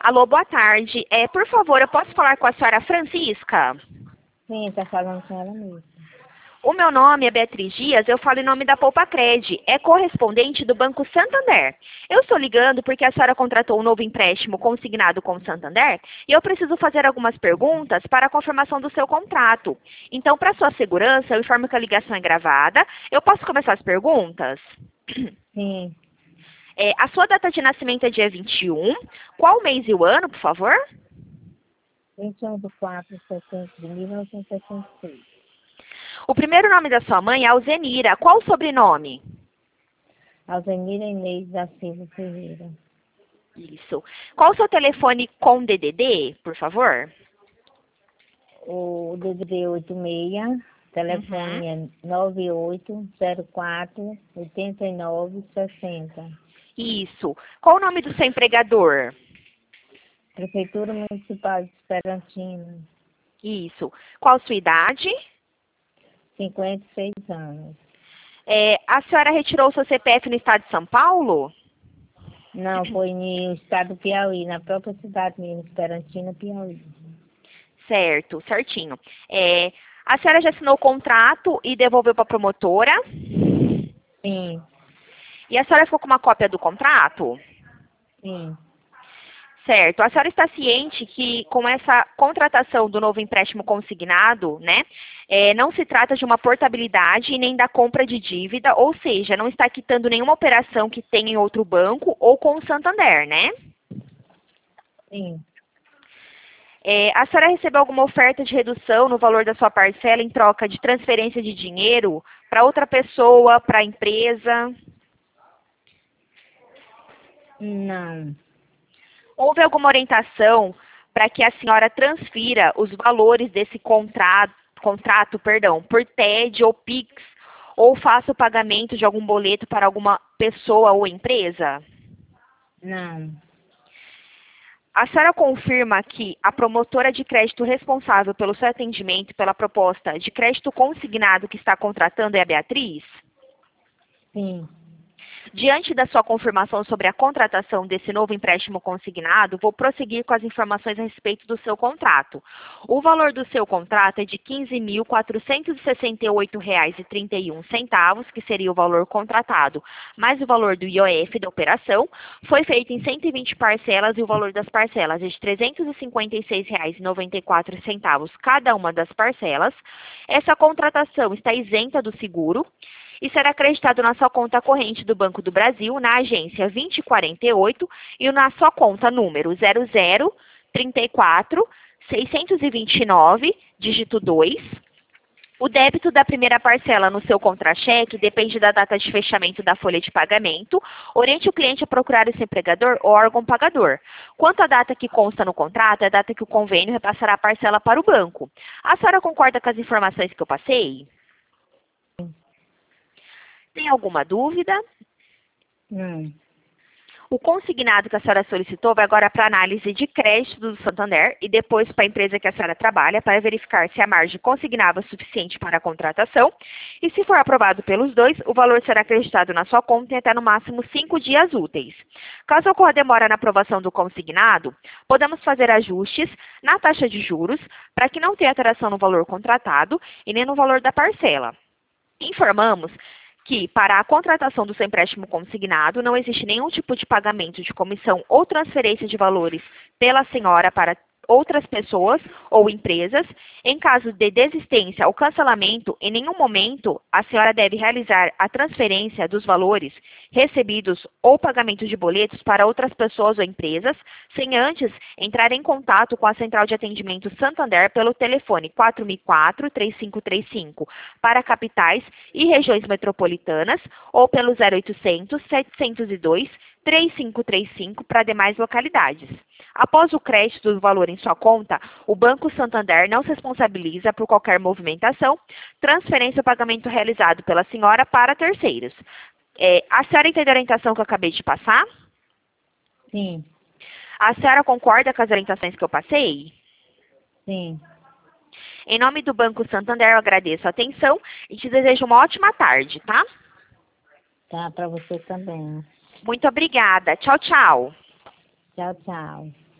Alô, boa tarde. Por favor, eu posso falar com a senhora Francisca? Sim, está falando com ela mesmo. O meu nome é Beatriz Dias, eu falo em nome da Poupacred, é correspondente do Banco Santander. Eu estou ligando porque a senhora contratou um novo empréstimo consignado com o Santander e eu preciso fazer algumas perguntas para a confirmação do seu contrato. Então, para sua segurança, eu informo que a ligação é gravada. Eu posso começar as perguntas? Sim, A sua data de nascimento é dia 21. Qual o mês e o ano, por favor? 21/4/1966. O primeiro nome da sua mãe é Alzenira. Qual o sobrenome? Alzenira Inês da Silva Ferreira. Isso. Qual o seu telefone com DDD, por favor? O DDD 86, telefone é 9804-8960. Isso. Qual o nome do seu empregador? Prefeitura Municipal de Esperantina, Isso. Qual a sua idade? 56 anos. A senhora retirou o seu CPF no estado de São Paulo? Não, foi no estado do Piauí, na própria cidade mesmo, Esperantina, Piauí. Certo, certinho. A senhora já assinou o contrato e devolveu para a promotora? Sim, E a senhora ficou com uma cópia do contrato? sim. Certo. A senhora está ciente que com essa contratação do novo empréstimo consignado, né, não se trata de uma portabilidade e nem da compra de dívida, ou seja, não está quitando nenhuma operação que tenha em outro banco ou com o Santander, né? Sim. A senhora recebeu alguma oferta de redução no valor da sua parcela em troca de transferência de dinheiro para outra pessoa, para a empresa? Não, Houve alguma orientação para que a senhora transfira os valores desse contrato, por TED ou Pix, ou faça o pagamento de algum boleto para alguma pessoa ou empresa? não, A senhora confirma que a promotora de crédito responsável pelo seu atendimento pela proposta de crédito consignado que está contratando é a Beatriz? sim. Diante da sua confirmação sobre a contratação desse novo empréstimo consignado, vou prosseguir com as informações a respeito do seu contrato. O valor do seu contrato é de R$ 15.468,31, que seria o valor contratado, mais o valor do IOF da operação. Foi feito em 120 parcelas e o valor das parcelas é de R$ 356,94 cada uma das parcelas. Essa contratação está isenta do seguro e será acreditado na sua conta corrente do Banco do Brasil, na agência 2048 e na sua conta número 0034 629, dígito 2. O débito da primeira parcela no seu contra-cheque depende da data de fechamento da folha de pagamento. Oriente o cliente a procurar esse empregador ou órgão pagador. Quanto à data que consta no contrato, é a data que o convênio repassará a parcela para o banco. A senhora concorda com as informações que eu passei? Tem alguma dúvida? Não. O consignado que a senhora solicitou vai agora para análise de crédito do Santander e depois para a empresa que a senhora trabalha para verificar se a margem consignável é suficiente para a contratação. E se for aprovado pelos dois, o valor será acreditado na sua conta em até no máximo 5 dias úteis. Caso ocorra demora na aprovação do consignado, podemos fazer ajustes na taxa de juros para que não tenha alteração no valor contratado e nem no valor da parcela. Informamos que, para a contratação do seu empréstimo consignado, não existe nenhum tipo de pagamento de comissão ou transferência de valores pela senhora para outras pessoas ou empresas. Em caso de desistência ou cancelamento, em nenhum momento a senhora deve realizar a transferência dos valores recebidos ou pagamento de boletos para outras pessoas ou empresas, sem antes entrar em contato com a Central de Atendimento Santander pelo telefone 4004-3535 para capitais e regiões metropolitanas ou pelo 0800 702 3535 para demais localidades. Após o crédito do valor em sua conta, o Banco Santander não se responsabiliza por qualquer movimentação, transferência ou pagamento realizado pela senhora para terceiros. A senhora entendeu a orientação que eu acabei de passar? Sim, A senhora concorda com as orientações que eu passei? sim. Em nome do Banco Santander, eu agradeço a atenção e te desejo uma ótima tarde, tá? Tá, para você também. Muito obrigada. Tchau, tchau. Tchau, tchau.